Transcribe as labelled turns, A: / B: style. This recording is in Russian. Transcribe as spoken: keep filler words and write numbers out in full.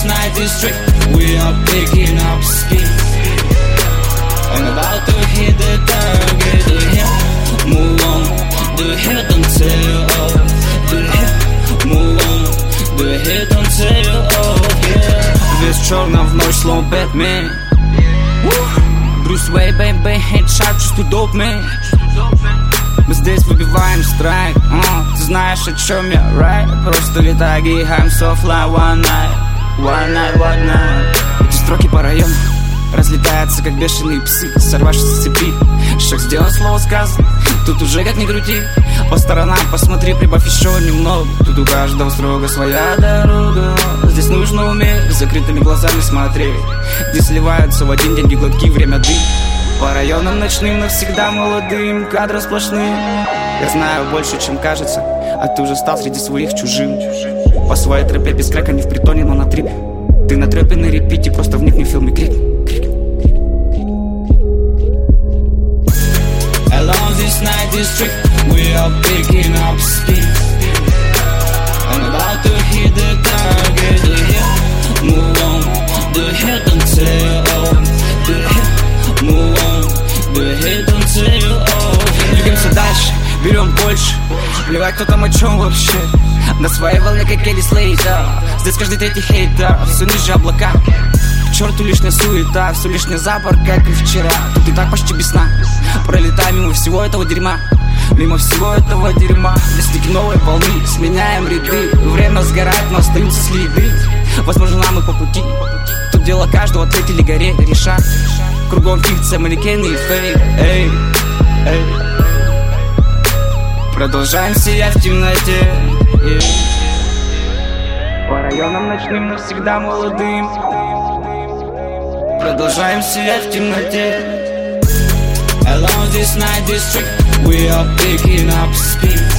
A: night district, we are picking up speed. I'm about to hit the target. The hill, move on. The hill, don't tell off. The hill, move on. The hill, don't tell off, yeah. Весь в черном в ночь, словно Бэтмен. Брюс Уэй, бэй, бэй, хедшот, чувствую доп, мэн. Мы здесь выбиваем страйк, uh, ты знаешь, о чем я, right? Просто летай, I'm so fly, one night, one night, one night. Эти строки по району разлетаются, как бешеные псы, сорвавшись с цепи. Шаг сделан, слово сказано, тут уже как ни крути. По сторонам посмотри, прибавь еще немного. Тут у каждого строго своя дорога. Здесь нужно уметь с закрытыми глазами смотреть, где сливаются в один день глотки, время дым. По районам ночным навсегда молодым, кадры сплошные. Я знаю больше, чем кажется, а ты уже стал среди своих чужим. По своей тропе без крека, не в притоне, но на трипе. Ты на трэпе, на репите, просто вникни в фильм и крик. Along this night district, we are picking up speed. I'm about to hit the target. The hill, move on. The hill, don't tell off. The hill, move on. The hill, don't tell off. Двигаемся дальше, берем больше. Плевать, кто там о чем вообще. На своей волне, как Элли Слейтер. Здесь каждый третий хейтер, все ниже облака. К черту лишняя суета, все лишний запор, как и вчера. Тут и так почти без сна. Пролетаем мимо всего этого дерьма, мимо всего этого дерьма. Достиг новой волны, сменяем ряды. Время сгорает, но остаются следы. Возможно, нам и по пути. Тут дело каждого, треть или гореть, решать. Кругом фикция, манекены и фейк. Эй, эй. Продолжаем сиять в темноте, yeah. По районам ночным навсегда молодым. Продолжаем сиять в темноте. Along this night district, we are picking up speed.